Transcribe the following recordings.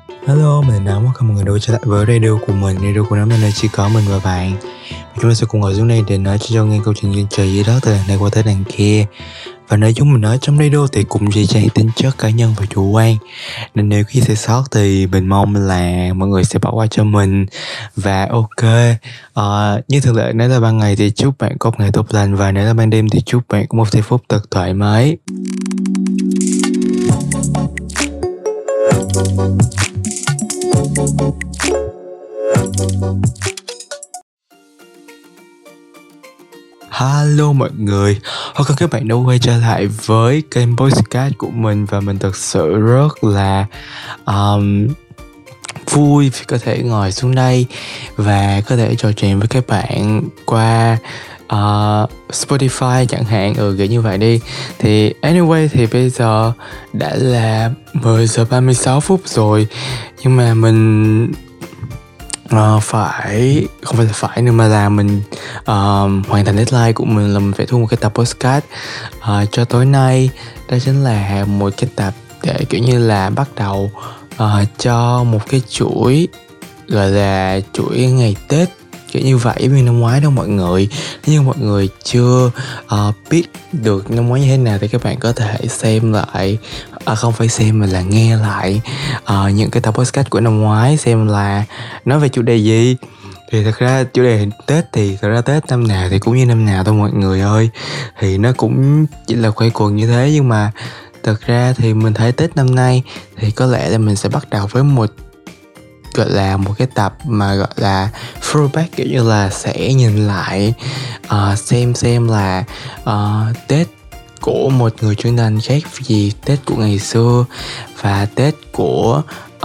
Hello, mình là Nóng, cảm ơn mọi người đã trở lại với radio của mình. Radio của Nóng nơi chỉ có mình và bạn. Chúng ta sẽ cùng ngồi xuống đây để nói cho nghe câu chuyện duyên trời dưới đó từ đằng này qua tới đằng kia. Và nơi chúng mình nói trong radio thì cũng chỉ trang tính chất cá nhân và chủ quan. Nên nếu khi sai sót thì mình mong là mọi người sẽ bỏ qua cho mình. Và ok, như thường lệ nếu là ban ngày thì chúc bạn có một ngày tốt lành. Và nếu là ban đêm thì chúc bạn có một giây phút thật thoải mái. Hello mọi người, hôm nay các bạn đã quay trở lại với kênh podcast của mình. Và mình thật sự rất là vui vì có thể ngồi xuống đây và có thể trò chuyện với các bạn qua Spotify chẳng hạn, kiểu như vậy đi. Thì anyway thì bây giờ đã là 10 giờ 36 phút rồi, nhưng mà mình không phải nữa mà là mình hoàn thành deadline của mình là mình phải thu một cái tập podcast cho tối nay. Đó chính là một cái tập để kiểu như là bắt đầu cho một cái chuỗi gọi là chuỗi ngày Tết kiểu như vậy vì năm ngoái đâu mọi người. Nếu như mọi người chưa biết được năm ngoái như thế nào thì các bạn có thể xem lại, không phải xem mà là nghe lại những cái tập podcast của năm ngoái, xem là nói về chủ đề gì. Thì thật ra chủ đề Tết thì thật ra Tết năm nào thì cũng như năm nào thôi mọi người ơi, thì nó cũng chỉ là quay cuồng như thế. Nhưng mà thật ra thì mình thấy Tết năm nay thì có lẽ là mình sẽ bắt đầu với một gọi là một cái tập mà gọi là throwback, kiểu như là sẽ nhìn lại xem là Tết của một người trưởng thành khác gì Tết của ngày xưa, và Tết của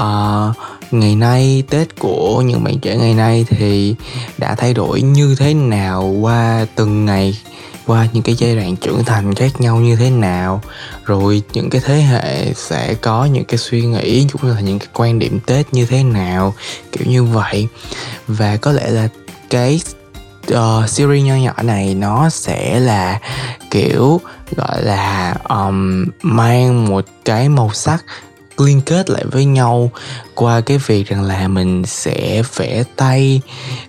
ngày nay, Tết của những bạn trẻ ngày nay thì đã thay đổi như thế nào qua từng ngày, qua những cái giai đoạn trưởng thành khác nhau như thế nào, rồi những cái thế hệ sẽ có những cái suy nghĩ cũng như là những cái quan điểm Tết như thế nào, kiểu như vậy. Và có lẽ là cái series nho nhỏ này nó sẽ là kiểu gọi là mang một cái màu sắc liên kết lại với nhau qua cái việc rằng là mình sẽ vẽ tay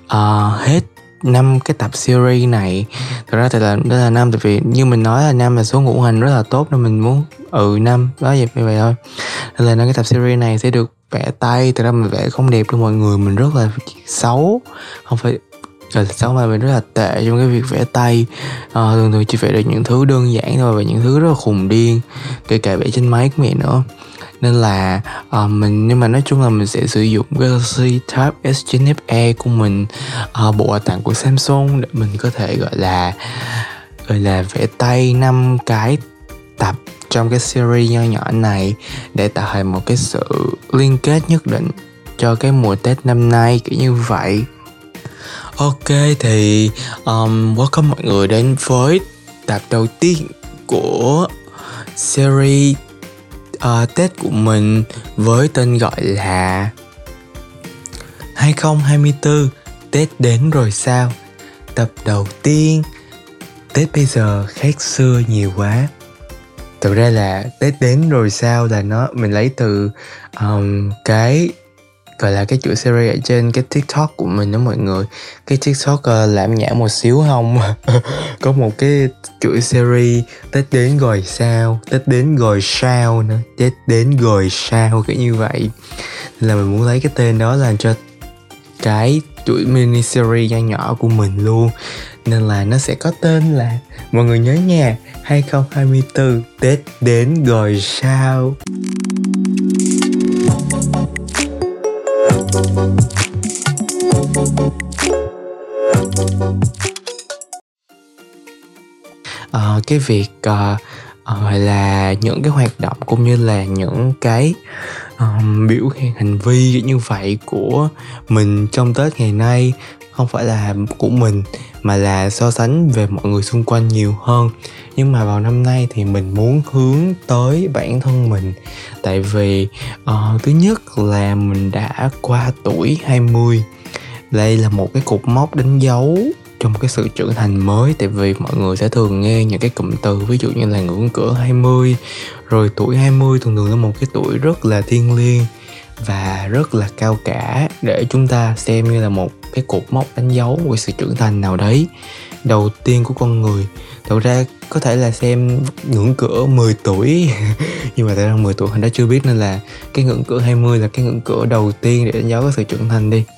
hết 5 cái tập series này. Thật ra thì là đó là 5, tại vì như mình nói là 5 là số ngũ hành rất là tốt nên mình muốn 5 đó vậy thôi. Nên là 5 cái tập series này sẽ được vẽ tay. Thật ra mình vẽ không đẹp đâu mọi người, mình rất là xấu, không phải là xấu mà mình rất là tệ trong cái việc vẽ tay. Thường chỉ vẽ được những thứ đơn giản thôi và những thứ rất là khùng điên, kể cả vẽ trên máy của mẹ nữa. Nên là nhưng mà nói chung là mình sẽ sử dụng Galaxy Tab S9 FE của mình, bộ quà tặng của Samsung, để mình có thể gọi là vẽ tay 5 cái tập trong cái series nho nhỏ này để tạo thành một cái sự liên kết nhất định cho cái mùa Tết năm nay, kiểu như vậy. Ok thì welcome mọi người đến với tập đầu tiên của series Tết của mình với tên gọi là 2024 Tết đến rồi sao. Tập đầu tiên, Tết bây giờ khác xưa nhiều quá. Thực ra là Tết đến rồi sao là mình lấy từ cái gọi là cái chuỗi series ở trên cái TikTok của mình đó mọi người. Cái TikTok làm nhảm một xíu không có một cái chuỗi series Tết đến rồi sao, Tết đến rồi sao nữa, Tết đến rồi sao, kiểu như vậy. Nên là mình muốn lấy cái tên đó làm cho cái chuỗi mini series nho nhỏ của mình luôn. Nên là nó sẽ có tên là, mọi người nhớ nha, 2024 Tết đến rồi sao. Cái việc là những cái hoạt động cũng như là những cái biểu hiện hành vi như vậy của mình trong Tết ngày nay không phải là của mình mà là so sánh về mọi người xung quanh nhiều hơn. Nhưng mà vào năm nay thì mình muốn hướng tới bản thân mình, tại vì thứ nhất là mình đã qua tuổi 20. Đây là một cái cột mốc đánh dấu trong cái sự trưởng thành mới. Tại vì mọi người sẽ thường nghe những cái cụm từ ví dụ như là ngưỡng cửa 20, rồi tuổi 20 thường thường là một cái tuổi rất là thiêng liêng, và rất là cao cả để chúng ta xem như là một cái cột mốc đánh dấu của sự trưởng thành nào đấy đầu tiên của con người. Thật ra có thể là xem ngưỡng cửa 10 tuổi nhưng mà tại ra 10 tuổi mình đã chưa biết, nên là cái ngưỡng cửa 20 là cái ngưỡng cửa đầu tiên để đánh dấu cái sự trưởng thành đi.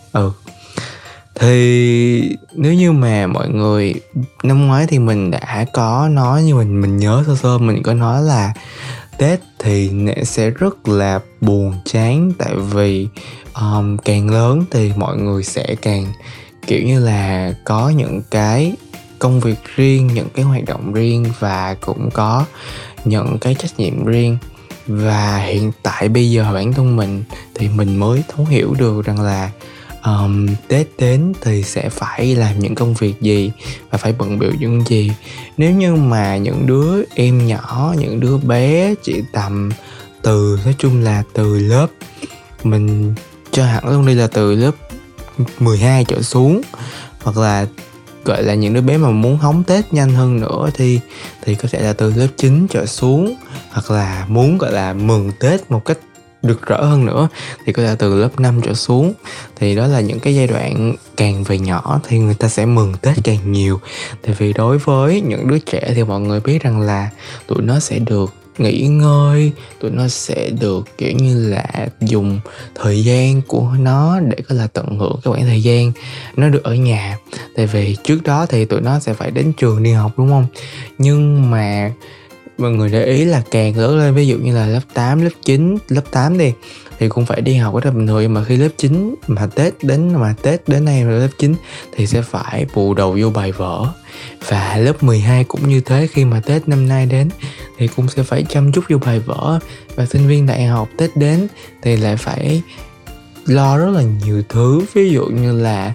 Thì nếu như mà mọi người, năm ngoái thì mình đã có nói, như mình nhớ sơ sơ mình có nói là Tết thì sẽ rất là buồn chán, tại vì càng lớn thì mọi người sẽ càng kiểu như là có những cái công việc riêng, những cái hoạt động riêng và cũng có những cái trách nhiệm riêng. Và hiện tại bây giờ bản thân mình thì mình mới thấu hiểu được rằng là Tết đến thì sẽ phải làm những công việc gì và phải bận bịu những gì. Nếu như mà những đứa em nhỏ, những đứa bé chỉ tầm nói chung là từ lớp, mình cho hẳn luôn đi là từ lớp 12 trở xuống, hoặc là gọi là những đứa bé mà muốn hóng Tết nhanh hơn nữa thì có thể là từ lớp 9 trở xuống, hoặc là muốn gọi là mừng Tết một cách rực rỡ hơn nữa thì có thể từ lớp 5 trở xuống. Thì đó là những cái giai đoạn càng về nhỏ thì người ta sẽ mừng Tết càng nhiều. Tại vì đối với những đứa trẻ thì mọi người biết rằng là tụi nó sẽ được nghỉ ngơi, tụi nó sẽ được kiểu như là dùng thời gian của nó để có là tận hưởng cái khoảng thời gian nó được ở nhà. Tại vì trước đó thì tụi nó sẽ phải đến trường đi học, đúng không? Nhưng mà mọi người để ý là càng lớn lên, ví dụ như là lớp 8, lớp 9, lớp 8 đi, thì cũng phải đi học rất là bình thường. Mà khi lớp 9 mà Tết đến nay là lớp 9 thì sẽ phải bù đầu vô bài vở. Và lớp 12 cũng như thế, khi mà Tết năm nay đến thì cũng sẽ phải chăm chút vô bài vở. Và sinh viên đại học Tết đến thì lại phải lo rất là nhiều thứ, ví dụ như là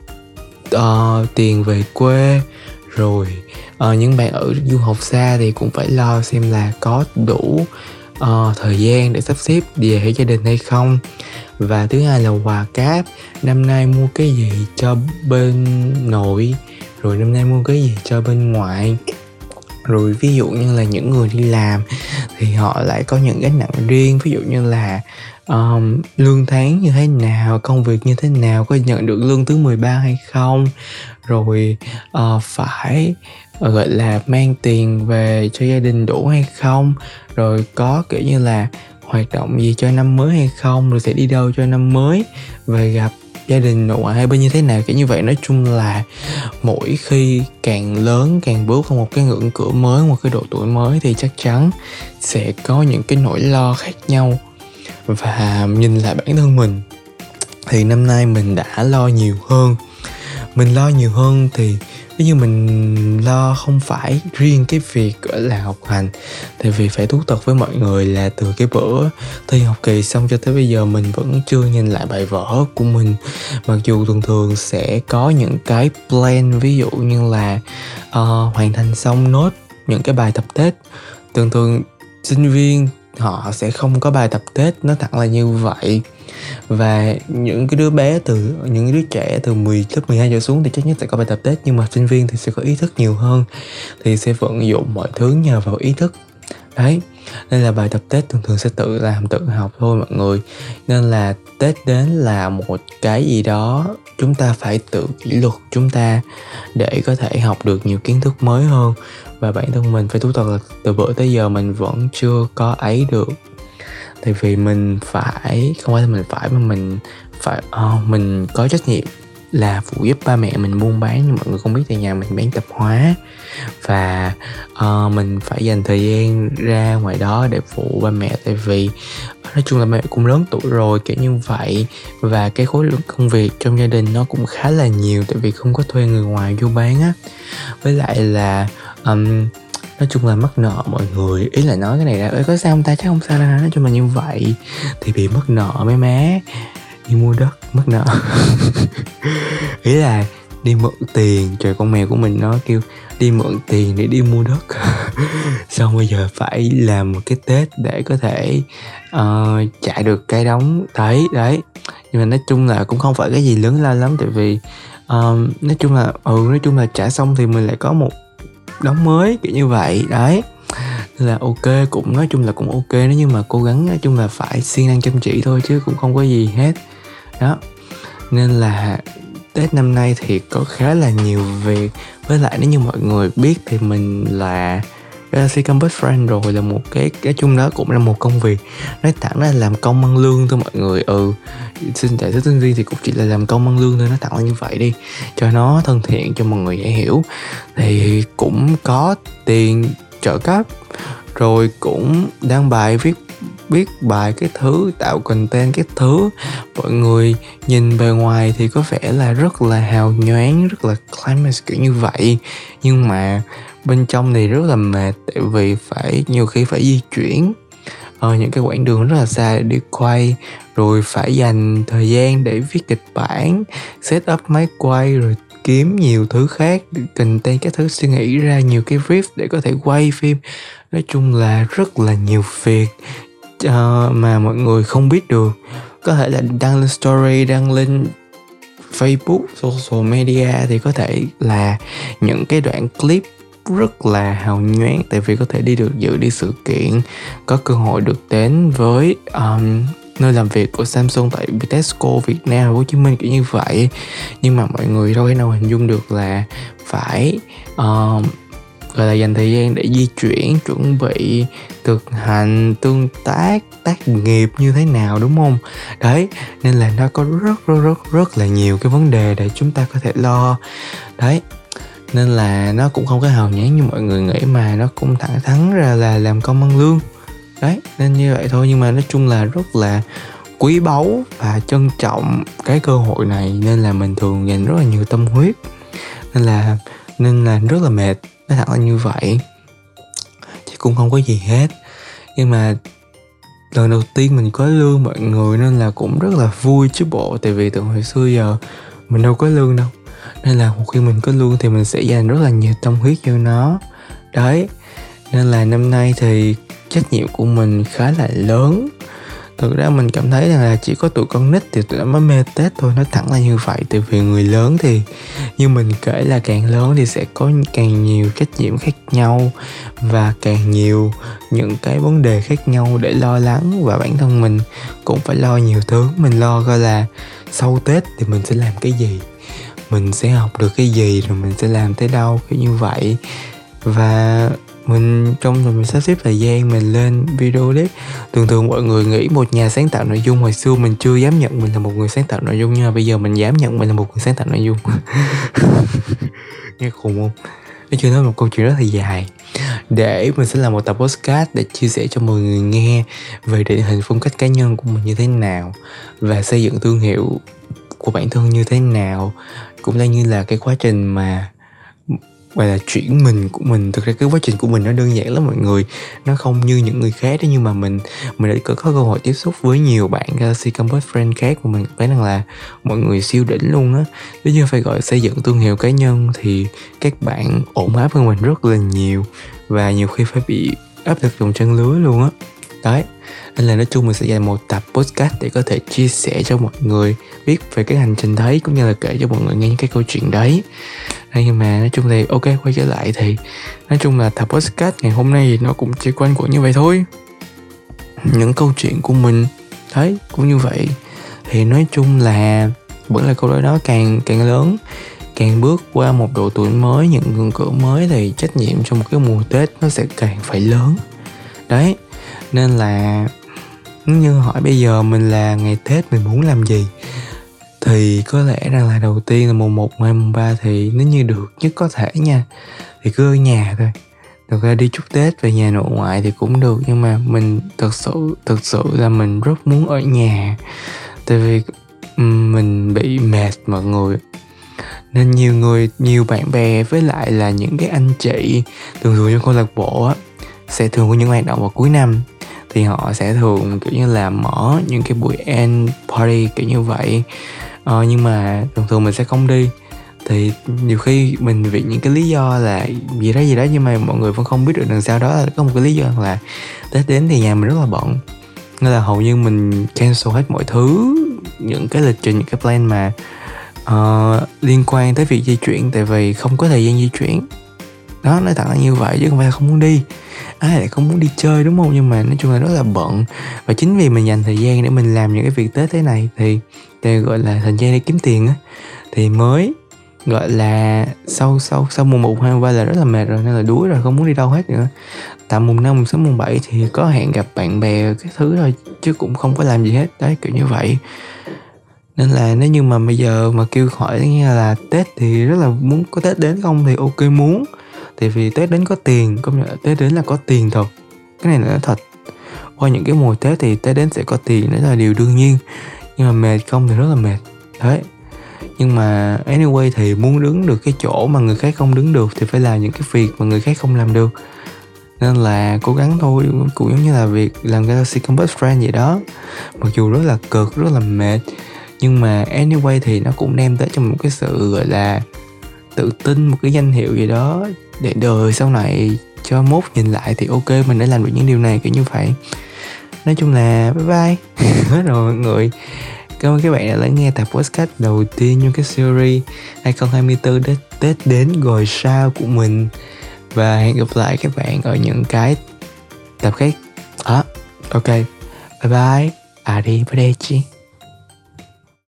tiền về quê, rồi những bạn ở du học xa thì cũng phải lo xem là có đủ thời gian để sắp xếp vềให้gia đình hay không. Và thứ hai là quà cáp, năm nay mua cái gì cho bên nội, rồi năm nay mua cái gì cho bên ngoại. Rồi ví dụ như là những người đi làm thì họ lại có những gánh nặng riêng, ví dụ như là lương tháng như thế nào, công việc như thế nào, có nhận được lương thứ 13 hay không, rồi phải gọi là mang tiền về cho gia đình đủ hay không, rồi có kiểu như là hoạt động gì cho năm mới hay không, rồi sẽ đi đâu cho năm mới, về gặp gia đình nội ngoại hai bên như thế nào, kiểu như vậy. Nói chung là mỗi khi càng lớn, càng bước vào một cái ngưỡng cửa mới, một cái độ tuổi mới thì chắc chắn sẽ có những cái nỗi lo khác nhau. Và nhìn lại bản thân mình thì năm nay mình đã lo nhiều hơn. Mình lo nhiều hơn thì ví như mình lo không phải riêng cái việc gọi là học hành. Tại vì phải thú thật với mọi người là từ cái bữa thi học kỳ xong cho tới bây giờ mình vẫn chưa nhìn lại bài vở của mình. Mặc dù thường thường sẽ có những cái plan, ví dụ như là hoàn thành xong nốt những cái bài tập Tết. Thường thường sinh viên họ sẽ không có bài tập Tết, nó thẳng là như vậy. Và những cái đứa bé những cái đứa trẻ từ lớp 12 trở xuống thì chắc chắn sẽ có bài tập Tết. Nhưng mà sinh viên thì sẽ có ý thức nhiều hơn, thì sẽ vận dụng mọi thứ nhờ vào ý thức. Đấy, nên là bài tập Tết thường thường sẽ tự làm, tự học thôi mọi người. Nên là Tết đến là một cái gì đó chúng ta phải tự kỷ luật chúng ta để có thể học được nhiều kiến thức mới hơn. Và bản thân mình phải thú thật là từ bữa tới giờ mình vẫn chưa có ấy được. Tại vì mình phải, không phải là mình phải mà mình phải mình có trách nhiệm là phụ giúp ba mẹ mình buôn bán. Nhưng mọi người không biết thì nhà mình bán tạp hóa, và mình phải dành thời gian ra ngoài đó để phụ ba mẹ. Tại vì nói chung là ba mẹ cũng lớn tuổi rồi, kiểu như vậy. Và cái khối lượng công việc trong gia đình nó cũng khá là nhiều, tại vì không có thuê người ngoài vô bán á. Với lại là nói chung là mắc nợ mọi người. Ý là nói cái này ra có sao không ta, chắc không sao đâu. Nói chung là như vậy thì bị mất nợ mấy má. Đi mua đất mất nợ ý là đi mượn tiền. Trời, con mèo của mình nó kêu đi mượn tiền để đi mua đất xong bây giờ phải làm một cái Tết để có thể trả được cái đóng đấy. Nhưng mà nói chung là cũng không phải cái gì lớn lao lắm. Tại vì nói chung là trả xong thì mình lại có một đóng mới, kiểu như vậy đấy. Nên là ok, cũng nói chung là cũng ok, nếu như mà cố gắng nói chung là phải siêng năng chăm chỉ thôi chứ cũng không có gì hết đó. Nên là Tết năm nay thì có khá là nhiều việc. Với lại nếu như mọi người biết thì mình là Galaxy Campus Friend rồi, là một cái chung đó cũng là một công việc. Nói thẳng là làm công ăn lương thôi mọi người. Xin giải thích sinh viên thì cũng chỉ là làm công ăn lương thôi, nói thẳng là như vậy đi cho nó thân thiện, cho mọi người dễ hiểu. Thì cũng có tiền trợ cấp, rồi cũng đăng bài, viết bài cái thứ, tạo content cái thứ. Mọi người nhìn bề ngoài thì có vẻ là rất là hào nhoáng, rất là climax kiểu như vậy, nhưng mà bên trong thì rất là mệt, tại vì nhiều khi phải di chuyển những cái quãng đường rất là xa để đi quay, rồi phải dành thời gian để viết kịch bản, set up máy quay, rồi kiếm nhiều thứ khác, content các thứ, suy nghĩ ra nhiều cái brief để có thể quay phim. Nói chung là rất là nhiều việc mà mọi người không biết được. Có thể là đăng lên story, đăng lên Facebook, social media thì có thể là những cái đoạn clip rất là hào nhoáng, tại vì có thể dự đi sự kiện, có cơ hội được đến với nơi làm việc của Samsung tại Vitexco Việt Nam, Hồ Chí Minh kiểu như vậy. Nhưng mà mọi người đâu thể nào hình dung được là phải gọi là dành thời gian để di chuyển, chuẩn bị, thực hành, tương tác, tác nghiệp như thế nào, đúng không? Đấy, nên là nó có rất là nhiều cái vấn đề để chúng ta có thể lo. Đấy, nên là nó cũng không có hào nhoáng như mọi người nghĩ, mà nó cũng thẳng thắn ra là làm công ăn lương. Đấy, nên như vậy thôi. Nhưng mà nói chung là rất là quý báu và trân trọng cái cơ hội này, nên là mình thường dành rất là nhiều tâm huyết, nên là rất là mệt, nói thẳng là như vậy, chứ cũng không có gì hết. Nhưng mà lần đầu tiên mình có lương mọi người, nên là cũng rất là vui chứ bộ, tại vì từ hồi xưa giờ mình đâu có lương đâu, nên là một khi mình có lương thì mình sẽ dành rất là nhiều tâm huyết cho nó. Đấy, nên là năm nay thì trách nhiệm của mình khá là lớn. Thực ra mình cảm thấy rằng là chỉ có tụi con nít thì tụi nó mới mê Tết thôi, nói thẳng là như vậy. Tại vì người lớn thì như mình kể là càng lớn thì sẽ có càng nhiều trách nhiệm khác nhau, và càng nhiều những cái vấn đề khác nhau để lo lắng, và bản thân mình cũng phải lo nhiều thứ. Mình lo coi là sau Tết thì mình sẽ làm cái gì, mình sẽ học được cái gì, rồi mình sẽ làm tới đâu, kiểu như vậy. Và mình sắp xếp thời gian mình lên video clip. Thường mọi người nghĩ một nhà sáng tạo nội dung, hồi xưa mình chưa dám nhận mình là một người sáng tạo nội dung, nhưng mà bây giờ mình dám nhận mình là một người sáng tạo nội dung. Nghe khùng không? Nói chung đó là một câu chuyện rất là dài, để mình sẽ làm một tập podcast để chia sẻ cho mọi người nghe về định hình phong cách cá nhân của mình như thế nào, và xây dựng thương hiệu của bản thân như thế nào, cũng như là cái quá trình mà gọi là chuyển mình của mình. Thực ra cái quá trình của mình nó đơn giản lắm mọi người, nó không như những người khác đó. Nhưng mà mình đã có cơ hội tiếp xúc với nhiều bạn Galaxy Campus Friend khác, và mình thấy rằng là mọi người siêu đỉnh luôn á. Nếu như phải gọi xây dựng thương hiệu cá nhân thì các bạn ổn áp hơn mình rất là nhiều, và nhiều khi phải bị áp lực dùng chân lưới luôn á. Đấy, nên là nói chung mình sẽ dành một tập podcast để có thể chia sẻ cho mọi người biết về cái hành trình đấy, cũng như là kể cho mọi người nghe những cái câu chuyện đấy. Nhưng mà nói chung thì ok, quay trở lại thì nói chung là tập podcast ngày hôm nay thì nó cũng chỉ quanh quẩn như vậy thôi. Những câu chuyện của mình đấy cũng như vậy. Thì nói chung là vẫn là câu nói đó, càng lớn, càng bước qua một độ tuổi mới, những ngưỡng cửa mới, thì trách nhiệm trong một cái mùa Tết nó sẽ càng phải lớn. Đấy, nên là như hỏi bây giờ mình là ngày Tết mình muốn làm gì, thì có lẽ rằng là đầu tiên là mùng 1, mùng 2, mùng 3 thì nếu như được nhất có thể nha, thì cứ ở nhà thôi. Thực ra đi chúc Tết về nhà nội ngoại thì cũng được, nhưng mà mình thực sự là mình rất muốn ở nhà. Tại vì mình bị mệt mọi người. Nên nhiều bạn bè với lại là những cái anh chị thường trong câu lạc bộ á, sẽ thường có những hoạt động vào cuối năm, thì họ sẽ thường kiểu như là mở những cái buổi end party kiểu như vậy. Nhưng mà thường mình sẽ không đi. Thì nhiều khi mình vì những cái lý do là gì đó, nhưng mà mọi người vẫn không biết được đằng sau đó là có một cái lý do là Tết đến thì nhà mình rất là bận, nên là hầu như mình cancel hết mọi thứ, những cái lịch trình, những cái plan mà liên quan tới việc di chuyển, tại vì không có thời gian di chuyển đó. Nói thẳng là như vậy chứ không phải là không muốn đi, ai lại không muốn đi chơi đúng không, nhưng mà nói chung là rất là bận. Và chính vì mình dành thời gian để mình làm những cái việc Tết thế này thì gọi là thời gian để kiếm tiền á, thì mới gọi là sau mùng 1 2 3 là rất là mệt rồi, nên là đuối rồi, không muốn đi đâu hết nữa. Tầm mùng 5 mùng 6 mùng 7 thì có hẹn gặp bạn bè cái thứ thôi, chứ cũng không có làm gì hết đấy, kiểu như vậy. Nên là nếu như mà bây giờ mà kêu hỏi nghe là Tết thì rất là muốn có Tết đến không, thì ok muốn. Tại vì Tết đến có tiền, công nhận là Tết đến là có tiền thật, cái này là nói thật. Qua những cái mùa Tết thì Tết đến sẽ có tiền, đó là điều đương nhiên. Nhưng mà mệt không thì rất là mệt đấy. Nhưng mà anyway thì muốn đứng được cái chỗ mà người khác không đứng được thì phải làm những cái việc mà người khác không làm được. Nên là cố gắng thôi, cũng giống như là việc làm Galaxy Compass Friend vậy đó. Mặc dù rất là cực, rất là mệt, nhưng mà anyway thì nó cũng đem tới cho một cái sự gọi là tự tin, một cái danh hiệu gì đó để đời sau này cho mốt nhìn lại thì ok, mình đã làm được những điều này, kiểu như vậy. Nói chung là bye bye hết rồi mọi người. Cảm ơn các bạn đã lắng nghe tập podcast đầu tiên trong cái series 2024 Tết đến rồi sao của mình. Và hẹn gặp lại các bạn ở những cái tập khác. Ok, bye bye, arrivederci.